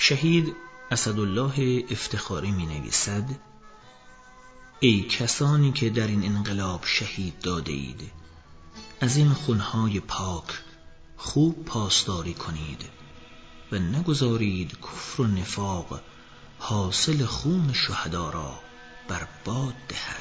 شهید اسدالله افتخاری می نویسد: ای کسانی که در این انقلاب شهید داده اید، از این خونهای پاک خوب پاسداری کنید و نگذارید کفر و نفاق حاصل خون شهدا را برباد دهد.